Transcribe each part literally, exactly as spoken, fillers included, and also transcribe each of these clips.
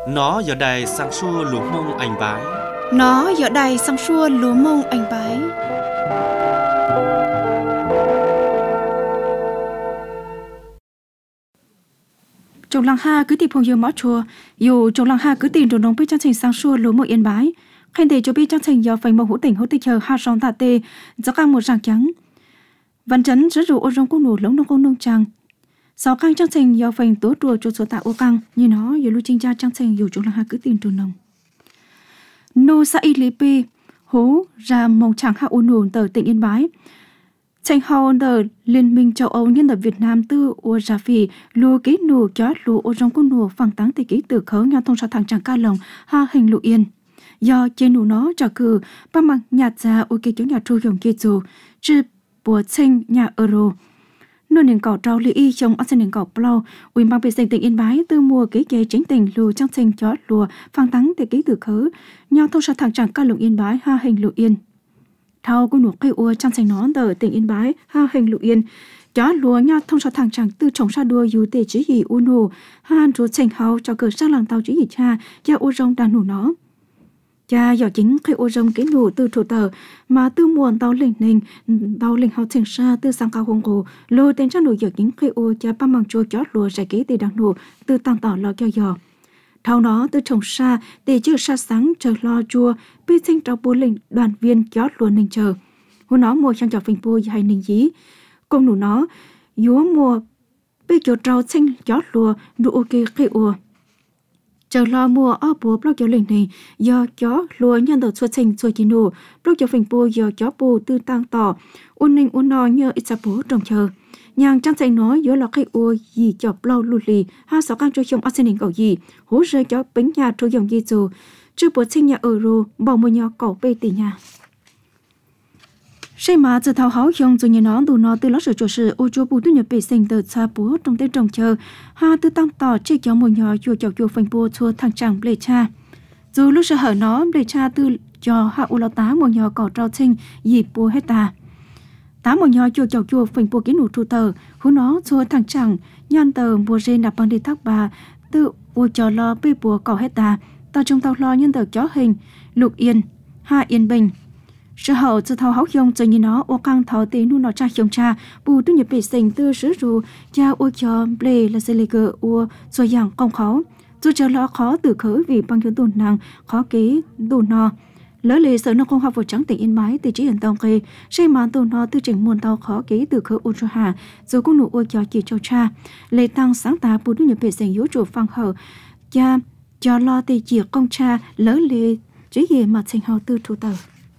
Nó giờ đây sang xua lúa mông anh bái. Nó giờ đây sang xua lúa mông anh bái. Trong làng ha cứ tìm phong yêu máu chùa, dù trong làng ha cứ tìm đồ nông biết trang trình sang xua lúa mông yên bái. Khen thể cho biết trang trình do phần mông hữu tỉnh hữu tịch chờ ha song tạ tê, do căng một ràng trắng. Văn chấn rất rủ ô rong cung nụ lống nông công nông tràng. Sáu căng trang trình do phần tố trùa cho số tạ ô căng, như nó dù lưu trinh tra trang trình dù trong làng ha cứ tìm đồ nông. Nô sa y lý pi hú ra mông tràng hạ ô nụ tờ tỉnh Yên Bái. Tranh hào tờ Liên minh châu Âu nhân ở Việt Nam tư ô ra phì lùa ký nụ chó lùa ô rong cung nụ phẳng táng tỷ ký tử khấu nhau thông sa thẳng tràng ca lồng ha hình lụ yên. Do trên nụ nó trả cử ba mặt nhạt ra ô kê chỗ nhà tru dòng kê dù chứ bùa tranh nhà euro. Nô nền cỏ trao lý y trong ác sinh nền cỏ plau ủy ban vệ sinh tỉnh Yên Bái từ mùa ký kế chính tỉnh lùa trang sinh chó lùa phẳng táng tỷ ký tử khấu nhau thông sa thẳng tràng ca lồng Yên Bái ha hình lụ yên. Thao của nụ cây ua trang sinh nón tờ tỉnh Yên Bái ha hình lụ yên. Chó lùa nhau thông sa thẳng tràng từ trồng sa đua dù tê chỉ hì u nụ han rùa tranh hào cho cờ sang làng tàu chỉ hì cha cha u rong đàn nụ nó. Cha dò chính khi ô rong kỹ nụ từ thủ tờ mà từ muộn tàu lệnh nền tàu lệnh hào thành xa từ sang cao hông cổ lô tên cha nụ dò chính khi ô cha ba mang chua chó lùa giải kỹ từ đằng nụ từ tăng tỏ lo cho dò. Thao nó từ trồng xa để chưa xa sáng chờ lo chua bị sinh trao bố lệnh đoàn viên chó lùa nền chờ. Hú nó mua sang chọc phình bô hay nền dí. Cùng nụ nó dúa mua bị chỗ trao sinh chó lùa nụ ok khi ô. Chờ lo mua ở bố blog cho lệnh này do chó lúa nhân đầu xuất sinh rồi chỉ nụ blog cho phình bố do chó bố tư tăng tỏ ôn ninh ôn no như ít sắp bố trồng chờ nhàng trang xanh nói giữa lọ cây ô gì cho blog lù lì ha sáu căn cho chồng arsenin cầu gì hú rơi chó bánh nhà trôi dòng gì dù chưa bố sinh nhà euro bỏ mua nhỏ cầu bê tỷ nhà. Xây mà từ thảo háo dòng rồi nhà nó đủ nó từ lót sửa chỗ sự ô chúa bù tư nhập bị sinh từ xa bố trong tết trồng chờ ha tư tăng tỏ chế chó mùi nhỏ chùa chọc chùa phanh bố chùa thằng chẳng bề cha dù lúc sợ hở nó bề cha tư cho hạ u lo tá mùi nhỏ cỏ trao sinh dịp bố hết ta tá mùi nhỏ chùa chọc chùa phanh bố ký nụ trụ tờ hú nó chùa thằng chẳng nhân tờ bùa rên đạp bằng đi thác bà tự ô cho lo bê bùa cỏ hết ta tao trong tao lo nhân tờ chó hình lục yên ha yên bình. Sự hậu từ thao háo dòng cho như nó ô căng thảo tí nu nó cha dòng cha bù tư nhập bị sinh tư sứ rù cha ô cho ble là xe lê gờ ô do dạng công khó dù chờ lo khó từ khởi vì bằng chứng tồn năng khó kế đủ no lỡ lệ sở nó không học vào trắng tỉnh Yên Bái từ chỉ hiện tông kê xây màn tồn no tư trình muôn tàu khó kế từ khởi ô cho hà dù cũng nụ ô cho chỉ cho cha lệ tăng sáng tá bù tư nhập bị sinh yếu chủ phăng hở cha cho lo tì chỉ công cha lỡ lệ chỉ hiện mặt sinh hậu tư thủ tờ.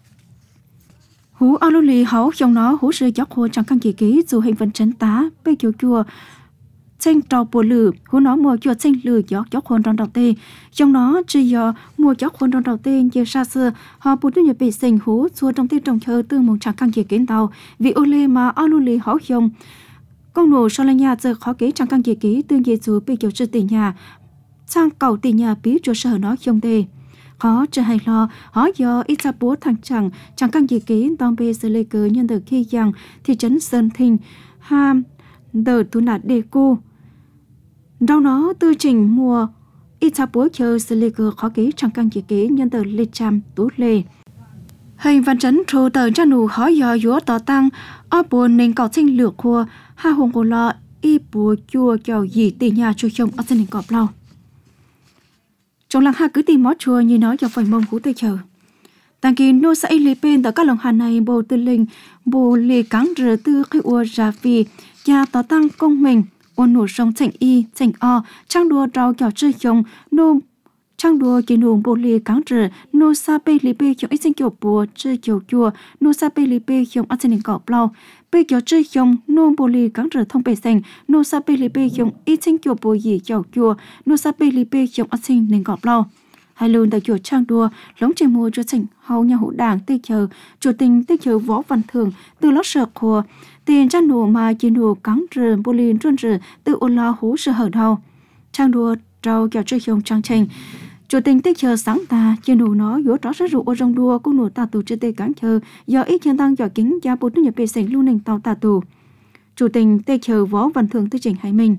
Hú ao lưu lì háo trong nó hú rơi gió khô chẳng căn kỳ ký dù hình vận chấn tá bê chùa chùa tranh trò bùa lử hú nó mua chùa tranh lử gió gió khôn trong đầu tê trong nó chỉ do mua gió khôn trong đầu tê như xa xưa họ bù tư nhập bị sinh hú xua trong tê trồng chờ từ một chẳng căn kỳ kiến tàu vì ô lê mà ao lưu lì háo trong công nổ so là nhà giờ khó kế chẳng căn kỳ ký tương dễ dù bê chùa sư tỷ nhà sang cầu tỷ nhà bí chùa sở nó trong tê khó trở hay lo họ do ít ra bố thằng chẳng chẳng căn gì ký tông bê xử lý cớ nhân từ khi rằng thị trấn Sơn Thinh ham đợt thu nạt đề cô đâu nó tư trình mua ít ra bố chờ xử lý cớ khó ký chẳng căn gì ký nhân từ lê chăm tú lê hình văn trấn trô tờ cha nụ khó do dúa tỏ tăng ở buồn nên cọ sinh lược khua ha hùng cổ lọ y bùa chua chào gì tỷ nhà chua chồng ở sinh cọp lâu. Trong làng ha cứ tìm mót chua như nói cho phần mông của tôi chờ. Tàng kỳ nô sa y lý bên tại các lòng hà này bồ tư linh bồ lì cắn rửa tư khi ua ra vì cha tỏ tăng công mình ôn nổ sông thành y thành o trang đua trao nhỏ chơi chồng nô trang đua chỉ nụ bồ lì cắn rửa nô sa bê lý bê chồng ít sinh kiểu bùa chơi kiểu chua nô sa bê lý bê chồng ăn sinh cọp lâu bê kiểu chơi chồng nô bồ lì cắn rửa thông bề xanh nô sa bê lý bê chồng ít sinh kiểu bùa gì kiểu chua nô sa bê lý bê chồng ăn sinh nên cọp lâu hai luôn tại chùa trang đua lóng trên mùa cho sảnh hầu nhà hữu đảng tê chờ chủ tình tê chờ võ văn thường từ lót sợ khua tiền trang nụ mà chỉ nụ cắn rửa bồ lì trôn rửa từ ôn lo hú sợ hở đầu trang đua trao kiểu chơi chồng trang trình chủ tình tích chờ sáng ta trên nụ nó dỗ rõ rất rượu ô rong đua cũng nụ ta tù trên tê cán chờ do ít chân tăng giỏ kính gia bố tư nhập bề sảnh lưu nền tàu ta tù chủ tình tê chờ võ văn thường tư trình hải minh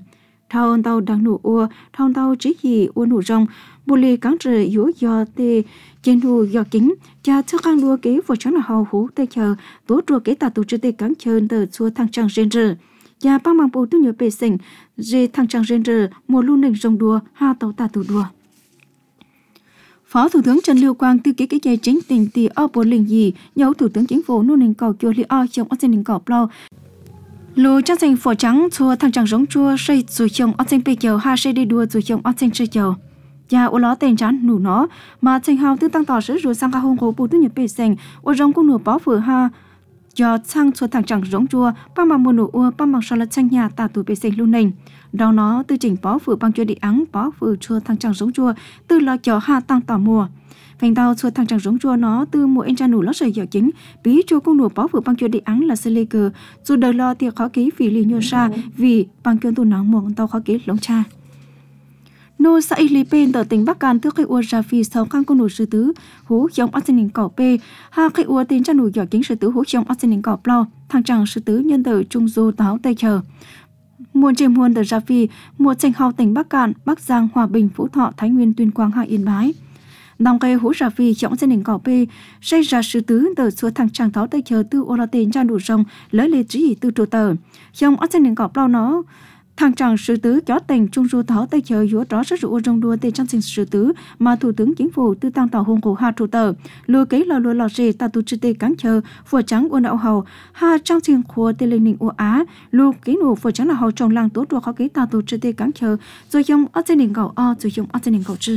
thao tàu đang nụ ua thao tàu chỉ gì ua nụ rong bù lì cắn trở yếu do tê trên nụ do kính cha thức ăn đua kế vô chắn là hào hú tê chờ tố đua kế tà tụ chữ tê cắn chơn tờ chua thăng trăng rên rờ cha băng bằng bù tư nhớ bề sình dê thăng trăng rên rờ mùa lu nình rong đua ha tàu tà tụ đua. Phó Thủ tướng Trần Lưu Quang tư ký cái dây chính tình tì ở bộ linh gì nhớ Thủ tướng Chính phủ nô nình cầu chua li o trong ở trên nình cầu plau lô trang thành phổ trắng chua thằng trắng giống chua xây rồi chồng ở trên bề chiều ha xây đi đua rồi chồng ở trên xây chiều cha ô ló tên chán nụ nó mà thành hào tư tăng tỏ sử rồi sang cả hông hồ bù tư nhập bề sành ô rong cũng nụ bó phở ha cho sang chua thằng trắng giống chua ba mà mua nụ ua ba mà sau là tranh nhà tà tù bề sành luôn nình đó nó tư chỉnh bó phở bằng chua đi ắng bó phở chua thằng trắng giống chua tư lo cho ha tăng tỏ mùa phanh tao chua thằng trắng giống chua nó từ mùa anh cha nụ lót sợi dẻo chính bí chua công nụ bó vừa băng chua đi ắng là sê cờ dù đời lo tiệc khó ký vì lì nhô sa vì băng chua tu nắng muộn tao khó ký lóng cha nô sa ili pen tờ tỉnh Bắc Cạn thưa khai ua ra phi sau khang công nụ sư tứ hú giống arsenin cỏ p ha khai ua tên cha nụ dẻo chính sư tứ hú giống arsenin cỏ plau thằng trắng sư tứ nhân tử trung du táo tây chờ muôn chêm huân tờ ra phi mùa tranh hào tỉnh Bắc Cạn Bắc Giang Hòa Bình Phú Thọ Thái Nguyên Tuyên Quang Hạ Yên Bái nòng cây hú ra phi trong gia đình cỏ p xây ra sư tứ tờ xua thằng tràng tháo tây chờ tư ô la tên cha đủ rồng lấy lệ chỉ từ trụ tờ trong gia đình cỏ plau nó thằng tràng sư tứ chó tình trung du tháo tây chờ yếu đó rất rủ rong đua tên trong sinh sư tứ mà thủ tướng chính phủ tư tăng tàu hùng cổ ha trụ tờ lừa kế lò lừa lò gì ta tu chư tê cán chờ phùa trắng uôn đạo hầu ha trong sinh khua tê lên ninh u á lừa kế nụ phùa trắng là hầu trồng làng tố đua khó kế ta tu chư tê cán chờ rồi trong gia đình cỏ o rồi trong gia đình cỏ chư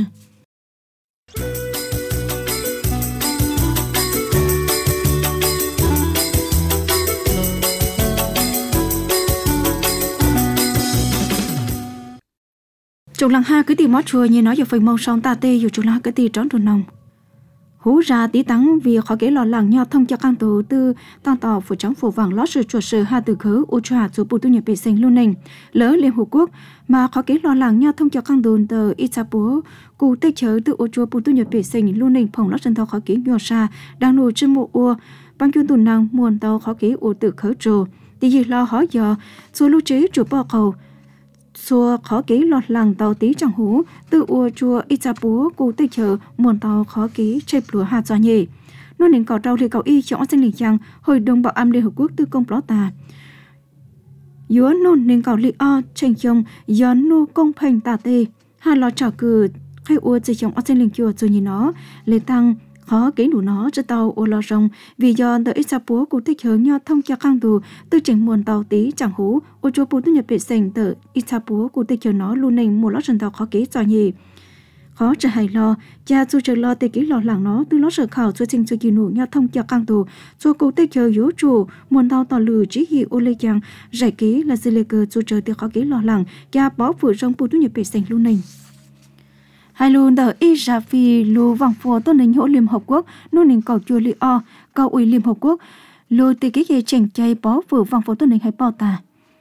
Trong làng ha cứ tìm mót chùa như nói giờ phần màu son ta tê dù trong làng cứ tìm trón tròn nồng hú ra tí tắng vì khó kế lo làng nhau thông cho căn tù tư tăng tỏ phủ trắng phủ vàng lót sự chuột sự ha từ khứ u trà số bù tu nhập bề sinh luôn nình lỡ liên hợp quốc mà khó kế lo làng nhau thông cho căn tù tờ Itapu cụ tê chớ từ u chùa bù tu nhập bề sinh luôn nình phòng lót chân thao khó kế nhỏ xa đang nụ trên mộ u băng chuyên tù năng muôn tàu khó kế u từ khứ trù tí gì lo hỏi giờ số lưu trí chủ bò cầu xua khó ký lọt làng tàu tí chẳng hú từ ua chùa Itapu cụ tây chờ muôn tàu khó ký chép lúa hạt giò nhỉ nô nền cỏ trâu thì cậu y chọn sinh lịch chăng hội đồng bảo an liên hợp quốc tư công plot ta yếu nôn nền cỏ li o tranh chồng do nô công phanh tà tê hai lọ trào cử khai ua chỉ chồng sinh lịch chùa rồi nhìn nó lệ tăng khó ký đủ nó cho tàu ô lo rong vì do tờ Itapu cụ thích hướng nhau thông cho khang tù tư chỉnh muôn tàu tí chẳng hú ô chùa bù tư nhập bệ sành tờ Itapu cụ thích hướng nó luôn nền một lót chân tàu khó ký cho nhỉ khó trở hài lo cha chu trở lo tê ký lo làng nó từ lót sở khảo cho trình cho kỳ nụ nhau thông cho khang tù cho cụ thích hướng yếu chủ muôn tàu tàu lử chỉ hi ô lê chàng giải ký là dư lê cơ chu trở tê khó ký lo làng cha bó vừa rong bù tư nhập bệ sành luôn nền hai luôn đờ y ra phi lô vòng phò tôn nền hỗ liên hợp quốc nô nền cầu chùa li o cầu ủy liên hợp quốc lô tê ký ghê chèn chay bó vừa vòng phò tôn nền hay bao ta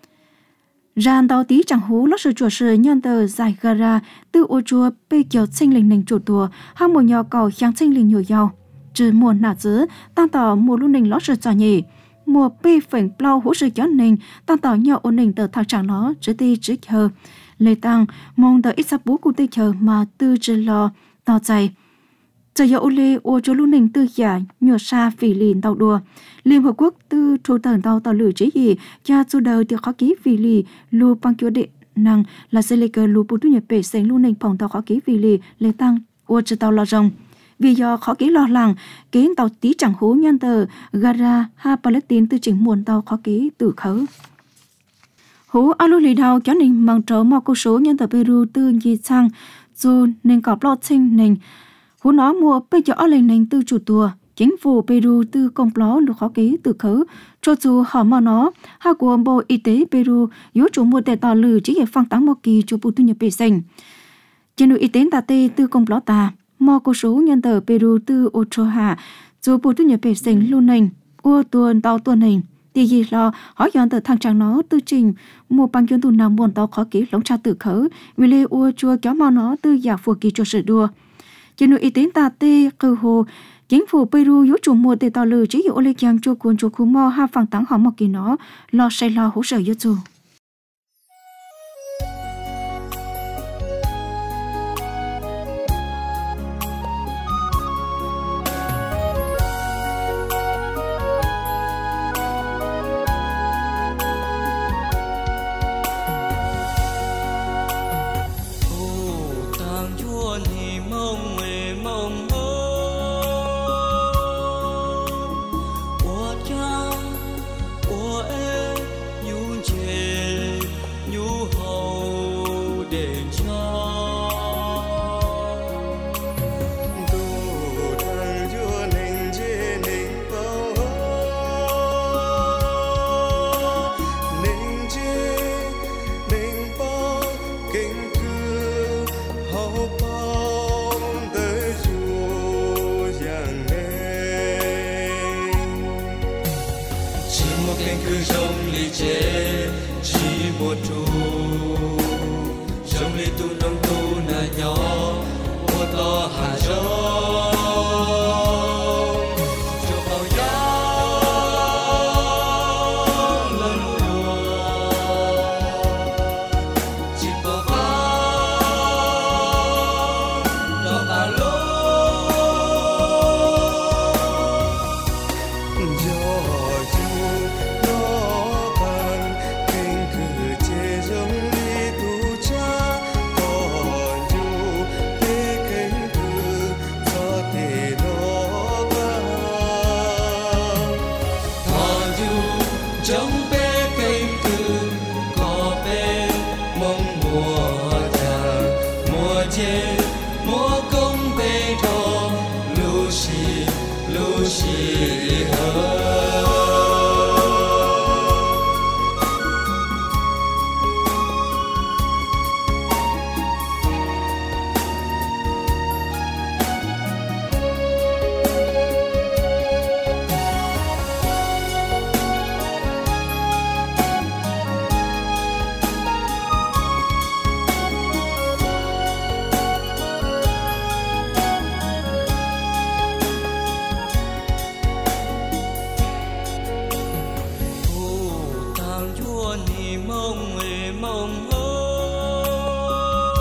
ràn tàu tí chẳng hú lót sự chùa sự nhân tờ giải gara từ ô chùa bê kiều sinh linh nền chủ tùa hai mùa nhỏ cầu kháng sinh linh nhiều giàu trừ mùa nạ dứ tăng tỏ mùa lu nền lót sự trò nhỉ mùa bê phảnh plau hỗ sự gió nền tăng tỏ nhỏ ô nền tờ thạc chẳng nó chứ ti chứ chờ lê tăng mong đợi ít sắp bố cụ tê chờ mà tư trừ lo tao chạy chờ yo lê ô chỗ lu nền tư giả nhỏ xa phỉ lìn tàu đùa liên hợp quốc tư trù tần tàu tàu lử chế gì cha chu đầu thì khó ký phỉ lì lu băng chúa đệ năng là sẽ lê cờ lu bù tu nhập bể sánh lu nền phòng tàu khó ký phỉ lì lê tăng ô trừ tàu lo rồng vì do khó ký lo làng ký tàu tí chẳng hú nhân tờ gara ha Palestine tư chỉnh muôn tàu khó ký tử khớ hú alu lì đào cho nên mang trấu mò cô số nhân tờ Peru tư nhị sang dù nên có plot sinh nên hú nó mua bây giờ ở lên nên tư chủ tùa chính phủ Peru tư công plot được khó ký từ khứ cho dù họ mà nó hai của bộ y tế Peru yếu chủ mua tệ tỏ lử chỉ hệ phăng tăng một kỳ cho bộ tư nhập bể sinh trên đội y tế ta tê tư công plot ta mò cô số nhân tờ Peru tư Ochoa dù bộ tư nhập bể sinh luôn nên ô tuần tàu tuần hình thì gì lo hỏi dọn từ thằng chàng nó tư trình mua bằng chuyên tu nào buồn tàu khó ký lóng cha tự khớ vì lê ua chua kéo mau nó tư giả phù kỳ cho sự đua trên nội y tế ta tê cơ hồ chính phủ Peru yếu chủ mua tê tàu lử chỉ hiệu lê chàng chua cuốn chua khu mò ha phẳng tắng họ một kỳ nó lo say lo hỗ trợ yếu chủ một cánh cửa rộng lì chế chỉ một trụ rộng lì tu nông tu na nhỏ ô to hà rộng cho bao gió lần lùa chỉ bao vắng đó ta lối trong bé cây từ có bé mong mùa trà mùa chê mùa công bé thọ lu xì lu xì hơ mong ơi mong ơi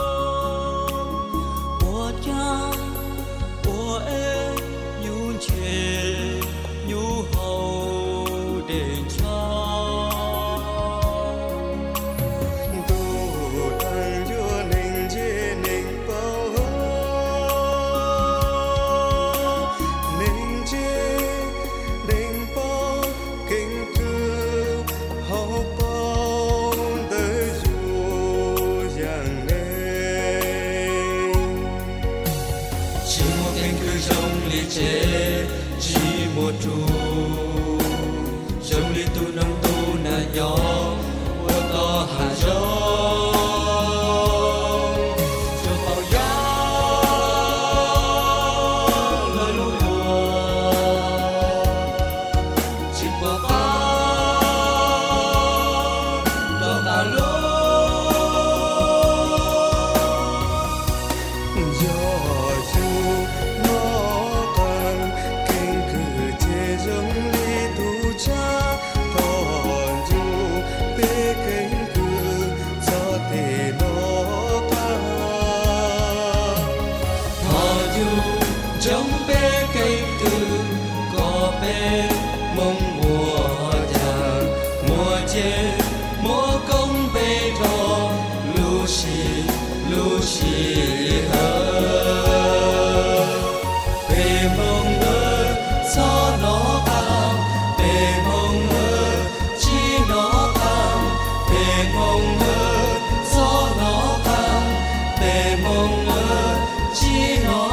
của cha của em nhu chê nhu hậu để cho tu thằng chúa ninh chê ninh bao ninh chê ninh bao kinh cư hậu chế chỉ một trụ trong ly tu nông tu na nhỏ ô to hà rộng cho bao gió lời lùa chỉ bao vắng đó ta lối gió du trong bé cây từ có bé mong mùa trà mùa chê mùa công bé thọ lu xì lu xì hơ bé mong ơi gió nó cao bé mong ơi chi nó cao bé mong ơi gió nó cao bé mong ơi chi nó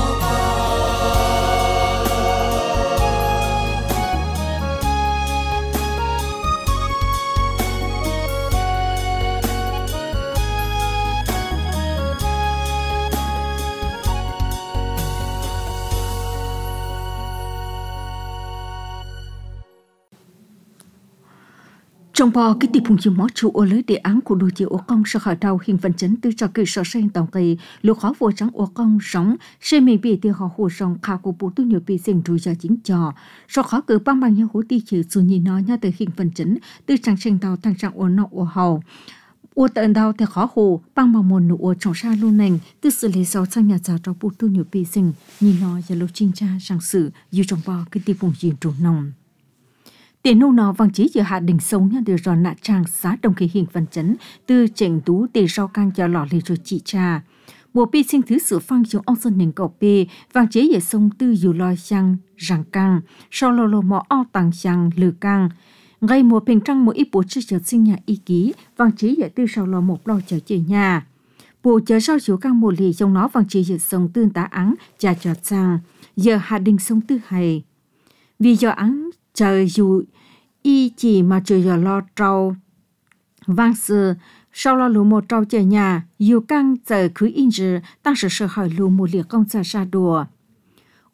trong bò cái tiệp phùng chiều mó trụ ô lấy đề án của đôi chiều ô công sở khởi đầu hình phần chấn từ trò kỳ sở sen tổng kỳ lục khó vô trắng ô công sống xe mình bị tiêu họ hồ sòng khảo của bộ tu nhiều bị sinh rủi cho chính trò sở khó cử băng bằng nhau hỗ ti chữ dù nhìn nó nha từ hình phần chấn từ trang sen tàu thang trang ô nọ ô hầu ô tận đào thì khó hồ băng bằng mồn nụ ô trong xa luôn nành từ xử lý sau sang nhà giáo cho bộ tu nhiều bị sinh nhìn nó giờ lục trinh tra sang sử dù trong bò cái tiệp phùng chiều trụ nòng tiền nô nọ vang chí giữa hạ đình sông nha được rồi nạ trang xá đồng kỳ hình phần chấn từ chỉnh tú tề rau cang cho lọ lì rồi chị cha mùa pi sinh thứ sự phang chiều ông sơn nền cầu pi vang chế giữa sông tư dù loi sang ràng cang sau lò lò mò ao tàng sang lử cang ngay mùa bình trăng mỗi ít bố chưa chờ sinh nhà y ký vang chế giữa tư sau lò một lò chờ chơi nhà bộ chờ sau chiều cang mùa lì trong nó vang chế giữa sông tương tá áng trà trọt sang giờ hạ đình sông tư hầy vì giờ áng trời dù y chỉ mà trời giờ lo trâu vang sư sau lo lũ một trâu chơi nhà dù căng giờ cứ in giờ tăng sự sợ hỏi lũ một liệt công gia ra đùa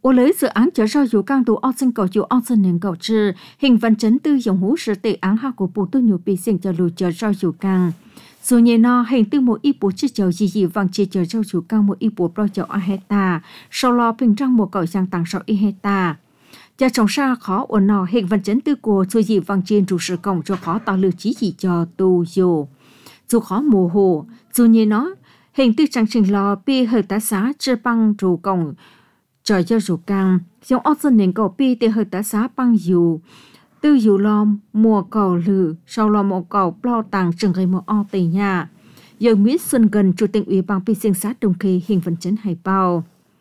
我lấy dự án trở ra dù càng tù ốc sinh cầu dù ốc sinh nền cầu trừ, hình văn chấn tư dòng hú sự tệ án hạ của bộ tư nhiều bị sinh cho lù trở ra dù càng. Dù nhé nó hình tư một ít bộ chích chào gì gì vàng chia trở ra dù càng một ít bộ pro chào a hecta, sau lo bình răng một cầu sang tăng sau y hecta. Cha trồng xa khó ổn nọ hình văn chấn tư của dù gì vàng trên trụ sự cổng cho khó tạo lưu chí gì cho tù dù. Dù khó mù hồ, dù nhé nó hình tư trang trình lò bì hơi tá xá chưa băng trụ cổng trời cho dù càng, dòng ốc dân nền cầu bì tê hơi tá xá băng dù. Tư dù lo mùa cầu lử, sau lo mùa cầu bao tàng trừng gây một o tây nhà. Giờ Mỹ Xuân gần chủ tịch ủy ban bì sinh sát đồng kỳ hình vận chấn hải bao.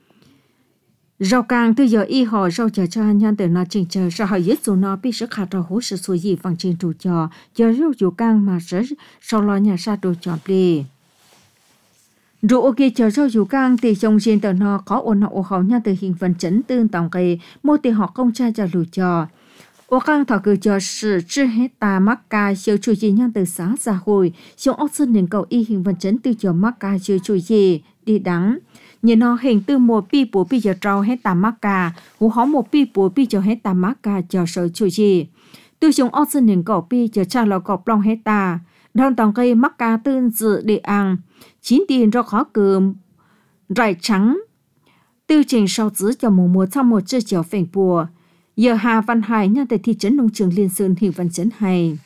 Rau càng từ giờ y họ rau chờ cho nhân từ nó trình chờ sau hỏi giết dù nó bị sức khả trò hỗ sự xuôi gì bằng trên trụ trò giờ rau dù càng mà rất sau lo nhà sát đồ chọn đi. Dù ok chờ rau dù càng thì trong trên tờ nó có ổn họ họ nhân từ hình vận chấn tương tổng kỳ mô tì họ công tra cho lù trò. Ô càng thọ cử cho sự chư hết ta mắc ca siêu chui gì nhân từ xã xã hội xong ốc dân nền cầu y hình vận chấn từ cho mắc ca siêu chui gì đi đắng. Nhìn nó hình từ một pi bố pi giờ trâu hết tà mắc ca, hú hó một pi bố pi giờ hết tà mắc ca cho sở chui gì. Từ chúng ốc dân nền cầu pi giờ cha lò cọp long hết ta, đòn tòng cây mắc ca tương dự để ăn, chín tiền cho khó cơm, rải trắng. Từ trình sau giữ cho mùa mùa trong một chiếc chiều phèn bùa. Giờ Hà Văn Hải nhân tại thị trấn nông trường Liên Sơn hình văn chấn hay.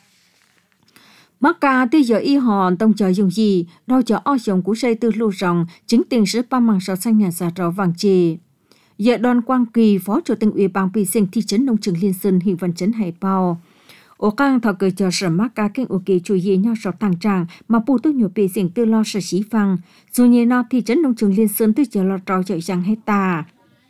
Mắc ca từ giờ y hòn tông chờ dùng gì, đo cho o dòng cú xây từ lưu rồng, chính tiền sứ ba măng sáu xanh nhà giả trò vàng trì. Giờ Đoàn Quang Kỳ, Phó Chủ tịch Ủy ban Bì sinh thị trấn nông trường Liên Sơn hình văn chấn hay bao. Ô càng thọ cười cho sở mắc ca kinh ô kỳ chủ yếu nhau sọc thằng tràng mà bù tôi nhiều bì sinh từ lo sở sĩ phăng. Dù như nó thị trấn nông trường Liên Sơn từ giờ lo trò chạy rằng hết ta.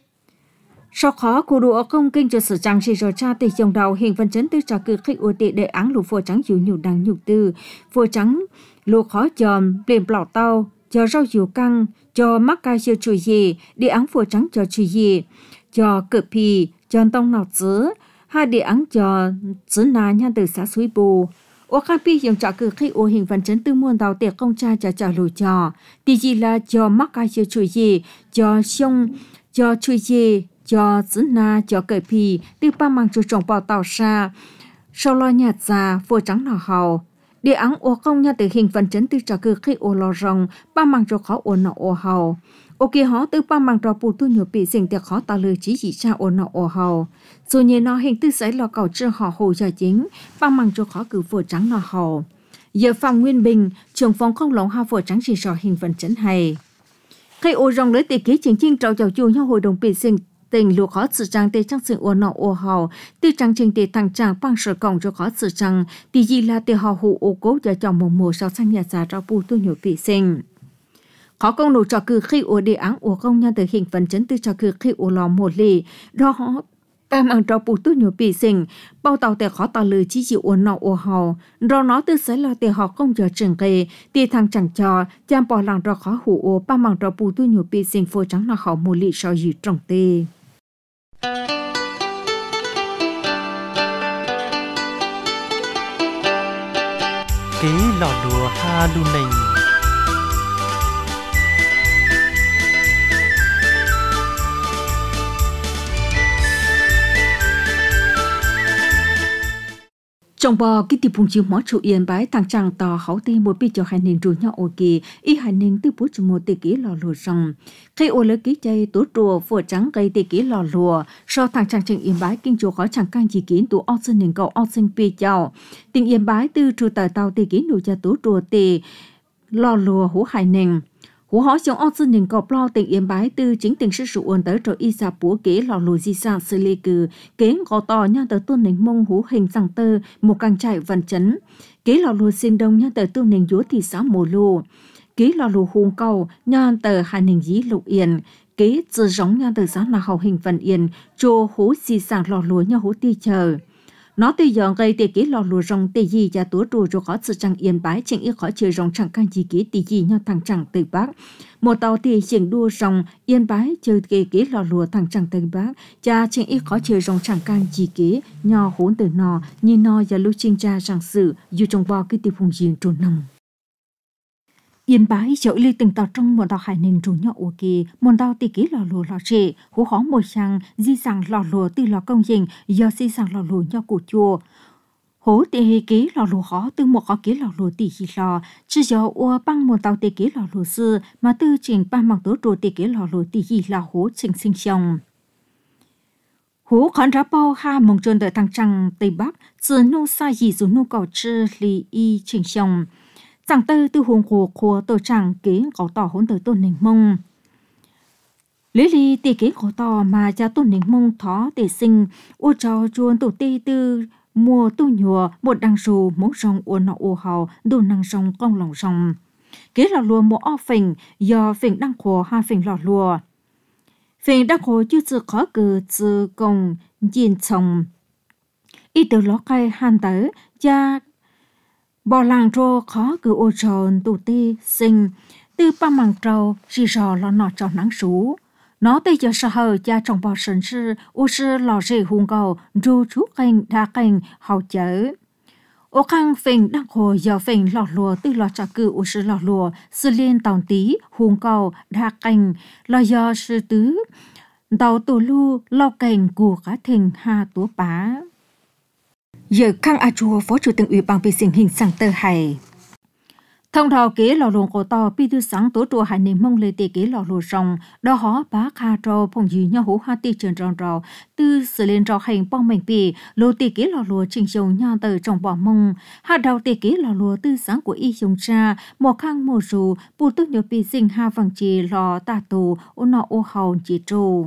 Sau khó cụ đủ công kinh cho sự trang trí rồi cha từ dòng đầu hình văn chấn từ trò cử khách ưu tị để án lục phổ trắng dụ nhiều đằng nhục tư phổ trắng lục khó chòm liền bảo tàu cho rau dụ căng cho mắc ca siêu chui gì để án phổ trắng cho chui gì cho cực pì cho tông nọc dứ hai để án cho dứ nà nha từ xã suối bù ô khá pi dòng trò cử khách ưu hình văn chấn từ muôn tàu tiệc công cha cho trò lùi trò thì gì là cho mắc ca siêu chui gì cho sông cho chui gì cho giữ na cho cởi pì từ ba mang cho trồng bò tàu xa sau lo nhạt già phô trắng nọ hầu để áng ô công nha từ hình phần chấn từ trò cử khi ô lo rồng ba mang cho khó ô nọ ô hầu ô kia họ từ ba mang cho bù tu nhiều bị sinh tiệc khó tạo lời chỉ chỉ cha ô nọ ô hầu rồi nhớ nó hình từ sấy lo cầu chưa họ hồ cho chính ba mang cho khó cử phô trắng nọ hầu giờ phòng Nguyên Bình trường phòng không lỏng hai phô trắng chỉ sò hình phần chấn hay khi ô rồng lấy tiền ký chính chính trâu chào chu nhau hội đồng bị sinh tình lúa khó sự trang tê trang sự ổn nọ ổ hào từ trang trình tê thằng trang bằng sở cổng cho khó sự trang thì gì là tê hào hụ ổ cố cho chồng mồm mùa sau sang nhà già rau bù tôi nhiều bị sinh khó công nổ trò cử khi ổ đề áng ổ công nhân từ hình phần chấn từ trò cử khi ổ lò một lì đó họ tam ăn rau bù tôi nhiều bị sinh bao tàu tê khó tàu lừa chỉ chịu ổn nọ ổ hào rồi nó từ sấy là tê họ không giờ trường kề tê thằng chẳng cho chăm bỏ làng rau khó hụ ổ ba mang rau bù tôi nhiều bị sinh phô trắng là họ một lì sau gì trồng tê kế lò đùa ha lu nình trong bò cái tiệp phùng chiếu mỏ trụ yên bái thằng chàng tò hậu tê một bi cho hai nền rùa nhau ô kỳ y hai nền từ bút cho một tê ký lò lùa rồng khi ô lấy ký chay tố rùa phổ trắng cây tê ký lò lùa so thằng chàng trình yên bái kinh chùa khó chẳng căng chỉ kiến tụ ao sinh nền cầu ao sinh pi chào tình yên bái từ trụ tờ tàu tê ký nụ cho tố rùa tê lò lùa hú hai nền hú họ trong ao sinh nền cầu lo tình yên bái từ chính tình sự sự ổn tới rồi y sa búa kế lò lùa di sa xử lý cử kế gò to nha tờ tuôn nền mông hú hình rằng tơ một càng chạy vận chấn kế lò lùa xin đông nha tờ tuôn nền dúa thị xã mồ lù kế lò lùa hùng cầu nha tờ hai nền dí lục yên kế tự giống nha tờ xã là hậu hình vận yên chô hú di sa lò lùa nha hú ti chờ nó từ giờ gây tê ký lò lùa rong tê gì cha túa trù cho khó sự chẳng yên bái chính ít khó chơi rong chẳng can gì ký tê gì nhau thằng chẳng từ bác một tàu tê chỉnh đua rong yên bái chơi kê ký lò lùa thằng chẳng từ bác cha chính ít khó chơi rong chẳng can gì ký nhau hỗn từ nò nhìn nò và lúc chinh cha rằng sự dù trong bao cái tê phùng diện trồn nằm Yên bái dẫu lưu từng tàu trong một tàu hải ninh rủ nhỏ ổ kỳ, một tàu tì ký lò lùa lò trệ, hú khó mùi sang, di sản lò lùa từ lò công dình, do di sản lò lùa nhỏ cụ chùa. Hố tì ký lò lùa khó từ một khó ký lò lùa tì hì lò, chứ do ua băng một tàu tì ký lò lùa sư, mà tư trình ba mặc tố rùa tì ký lò lùa tì hì là hố trình sinh xong. Hú khán ra bao ha mong trơn đợi thằng trăng Tây Bắc, sư nô sa dì dù nô cầu chư lì y trình xong. Chẳng tư tư hồn hồ của tổ trạng kế có tỏ hôn tới tôn nền mông. Lý lý tì kế có tỏ mà cha tôn nền mông thó tì sinh, ô cho chuôn tổ tì tư mùa tu nhùa một đăng rù mốc rong ô nọ ô hào đồ năng rong công lòng rong. Kế lò lùa một o phình do phình đăng khổ ha phình lò lùa. Phình đăng khổ chứ chứ khó cử chứ công nhìn chồng. Ý tử ló cây hàn tới cha bỏ làng rô khó cứ ô tròn tù tê sinh từ ba màng trâu rì rò lò nọ trò nắng sú nó tê giờ sợ hờ cha trong bò sân sư ô sư lò rì hùng cầu rô chú kênh đa kênh hào chở ô khăn phình đăng hồ giờ phình lò lùa từ lò trả cử ô sư lò lùa sư liên tàu tí hùng cầu đa kênh lò giờ sư tứ tàu tù lu lò kênh của cá thình hà tố bá. Giờ Khang A Chua, Phó Chủ tịch Ủy ban vệ sinh hình sang tơ hải. Thông thảo kế lò lồng cổ to pi tư sáng tố trùa hải nền mông lê tê kế lò lô rong, đó hó bá kha trò phong dì nhau hố ha tê trần rong rò, tư xử lên rò hành bong mảnh bì, lô tê kế lò lùa trình dòng nhau tờ trong bỏ mông, ha đào tê kế lò lùa tư sáng của y dòng cha, mò khang mò rù, bù tức nhờ bì sinh ha vàng chì lò tà tù, ô nọ ô hào chì trù.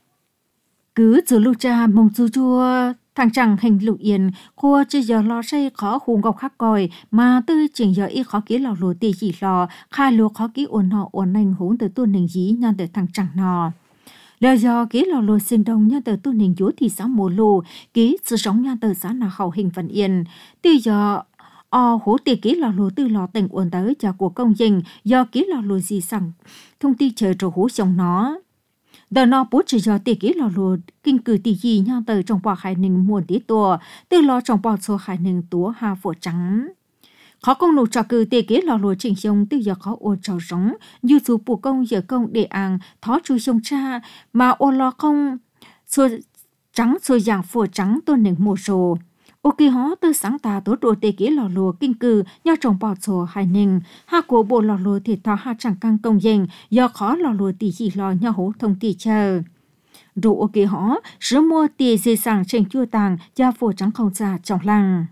Cứ dù lưu cha mông chú chua, thằng chẳng hình lục yên, cô chỉ giờ lo say khó hùng gọc khắc coi, mà tư chỉnh giờ y khó ký lò lùa tì gì lò, khai lùa khó ký ổn họ ổn nành hốn từ tuôn nành dí nhăn từ thằng chẳng nò. Lờ giờ ký lò lùa sinh đông nhăn từ tuôn nành dũ thì xã mùa lù, ký sự sống nhăn từ xã nào hậu hình phần yên. Tuy giờ o hố tì ký lò lùa tư lò tình ổn tới cho của công dình, do ký lò lùa gì sẵn, thông tin chờ trò hố sống nó. Đợt nó bố chỉ do tì ký lò lùa kinh cử tì gì nhau từ trong bò hải ninh muôn tí tùa, từ lò trong bò số hải ninh túa hà phổ trắng. Khó công nụ cho cử tì ký lò lùa trình xong từ giờ khó ô trò rống, như dù bù công giờ công để àng thó chui xong cha, mà ô lò không xua trắng xua dạng phổ trắng tôn nền mùa sổ. Ô kỳ hó từ sáng ta tố đồ tê ký lò lùa kinh cử nhau trong bò số hải ninh, hà của bộ lò lùa thì thó hà chẳng căng công dành, do khó lò lùa tì gì lò nhau hố thông tì chờ. Rồi ô kỳ hó, sứ mua tì dì sàng trên chua tàng, gia phổ trắng không ra trong lăng.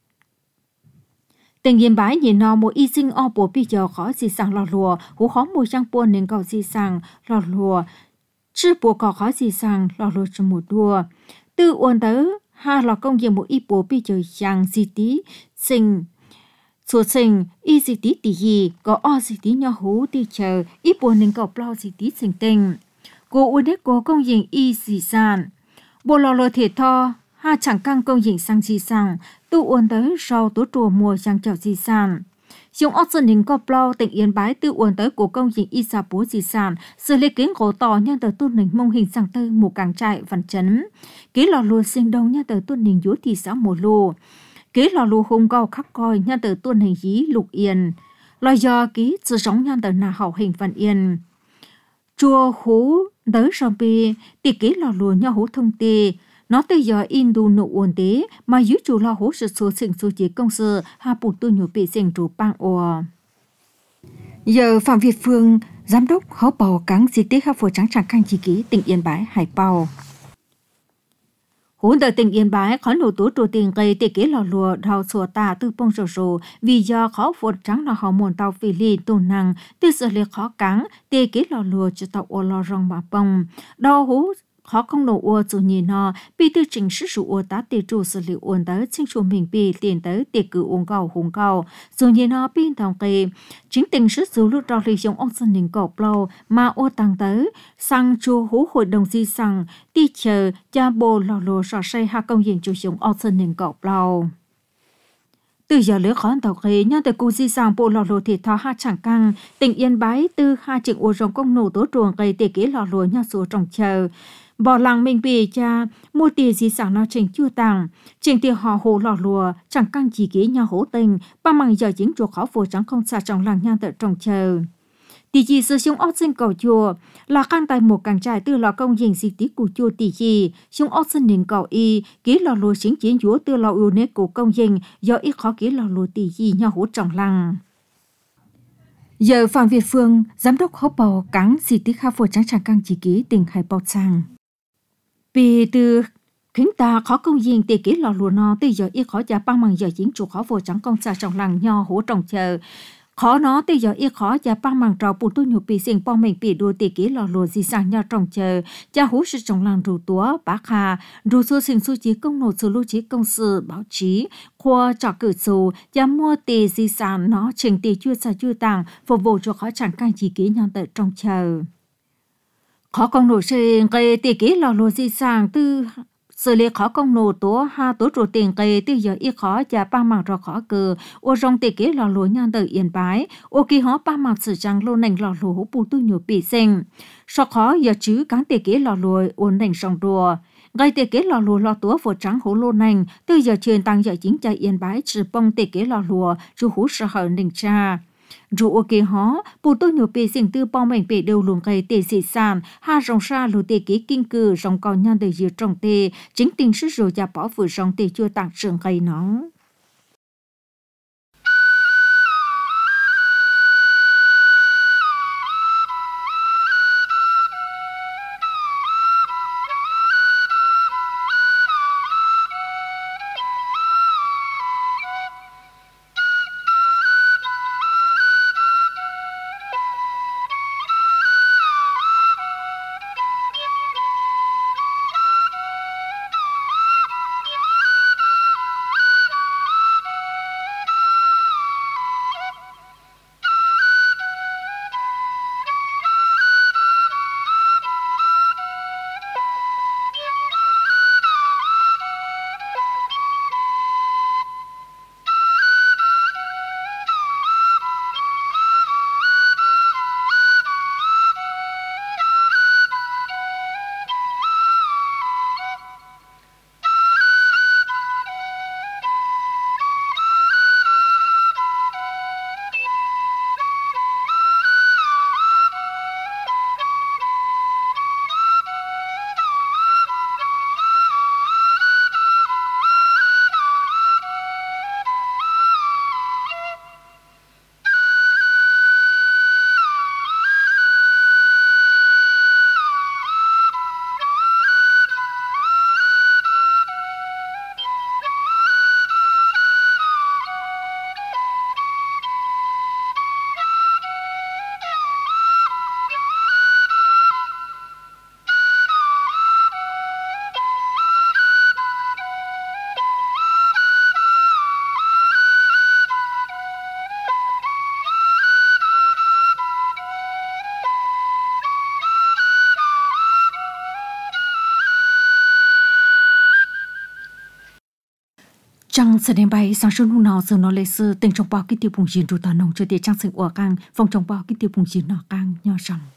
Tình yên bái nhìn nó một y sinh o bố bị giờ khó dì sàng lò lùa, hú khó mùi trang buồn nên cầu dì sàng lò lùa, chứ bố có khó dì sàng lò lùa cho một đùa. Từ uốn tớ, ha lò công diện một y bố bị giờ giang dì tí, sinh, số sinh, y dì tí tì gì, có o dì tí nhỏ hú tì chờ, y bố nên cầu bao dì tí sinh tình. Cô uốn đế cô công diện y dì sàn, bộ lò lùa thể tho, ha chẳng căng công diện sang dì sàng, tu uốn tới sau tố trùa mùa sang chào dì sàn. Dùng ớt dân hình có bao tỉnh yên bái tư uốn tới của công diện y xà bố dì sàn, sự lê kiến cổ tỏ nhân tờ tôn nình mông hình sang tư mù càng trại văn chấn. Kế lò lùa sinh đông nhân tờ tôn nình dũ thị xã mùa lù. Kế lò lùa hùng cao khắc coi nhân tờ tôn nình dí lục yên. Lò do ký sự sống nhân tờ nà hậu hình văn yên. Chùa hú tới sau bì, tì kế lò lùa nhau hú thông tì. Nó tới giờ in đu nụ uốn tế, mà dưới chủ lo hố sự số sinh số chế công sự, hà bụt tu nhủ bị sinh chủ bang ồ. Giờ Phạm Việt Phương, Giám đốc khó bào cáng di tích hà phổ trắng tràng canh chi ký tỉnh Yên Bái, Hải Bào. Hốn đời tỉnh Yên Bái khó nổ tố trù tình gây tì kế lò lùa đào sổ tà tư bông rổ rổ, vì do khó phổ trắng là họ môn tàu phì lì tù năng, tư sự lệ khó cáng, tì kế lò lùa cho tàu ô lò rong bà bông. Đào hú khó không nổ ua dù nhìn nó, bị tư trình sức rủ ua tá tì trụ xử lý uốn tới chính chủ mình bị tiền tới tì cử uống cầu hùng cầu. Dù nhìn nó bên thòng kỳ, chính tình sức dù lúc đó lý dùng ông sân nình cổ lâu mà ua tăng tới, sang chua hú hội đồng di sang, tì chờ cha bồ lò lô sọ say hạ công diện chủ dùng ông sân nình cổ lâu. Từ giờ lứa khó tàu khế nhân từ cụ di sang bộ lò lô thể thao ha chẳng căng, tỉnh Yên Bái từ hai trường ua rồng công nổ tố truồng gây tì kế lò lô nhau số trồng chờ. bỏ làng mình bị cha mua tiền gì sản nó trình chưa tàng trình tiền họ hồ lò lùa chẳng căng chỉ kỹ nhau hỗ tình ba mằng giờ chính chuột khó phù chẳng không xa trong làng nhang tự trồng chờ tỷ chỉ sử dụng ớt sinh cầu chùa là căn tại một càng trại từ lò công dình gì tí của chùa tỷ chỉ dùng ớt sinh nền cầu y kỹ lò lùa chính chiến chúa từ lò ưu nét của công dình do ít khó kỹ lò lùa tỷ chỉ nhau hỗ trọng làng. Giờ Phạm Việt Phương, giám đốc hốp bầu cáng gì tí khá phù chẳng chẳng căng chỉ kỹ tỉnh hải bọc sang. Vì từ khiến ta khó công dình tỷ kỹ lò lùa nó từ giờ ít khó giá băng bằng giờ chính chủ khó phù chẳng công xa trong làng nho hỗ trọng chờ. Khó nó từ giờ ít khó giá băng bằng trò bù tu nhục bị sinh bong mình bị đua tỷ kỹ lò lùa gì sang nho trọng chờ. Cha hú sự trong làng rù túa, bác hà, rù xô sinh xô chí công nộ sự lưu chí công sự báo chí, khoa trò cử xô, giá mua tỷ gì sang nó trình tỷ chưa xa chưa tàng, phục vụ cho khó chẳng canh chỉ kỹ nhau tự trọng chờ. Khó công nộ sinh gây tỷ kỹ lò lùa gì sang từ xử lý khó công nô tố ha tố trụ tiền cây từ giờ ít khó và ba mạng rõ khó cờ ô rong tê kế lò lúa nhan tự yên bái ô kỳ họ ba mạng sử trang lô nành lò lúa bù tu nhiều bị sinh so khó giờ chứ cán tê kế lò lúa ổn nành sòng đùa gây tê kế lò lúa lò tố phổ trắng hố lô nành từ giờ truyền tăng giờ chính chạy yên bái trừ bông tê kế lò lúa chú hú sợ hở nành cha dù ok hó bù tôi nhiều bề sinh tư bao mảnh bề đầu luồng cây tê dị sản ha rong sa lù tê ký kinh cử rong còn nhan đời dừa trồng tê chính tình sức rồi giả bỏ vừa rong tê chưa tặng trường cây nó. Trong giờ đêm bay sáng sớm hôm nào giờ nó lấy sư tình trong bao cái tiêu bùng chín trụ tà nông cho tiệt trang sinh ủa căng phòng trong bao cái tiêu bùng chín nọ căng nho rồng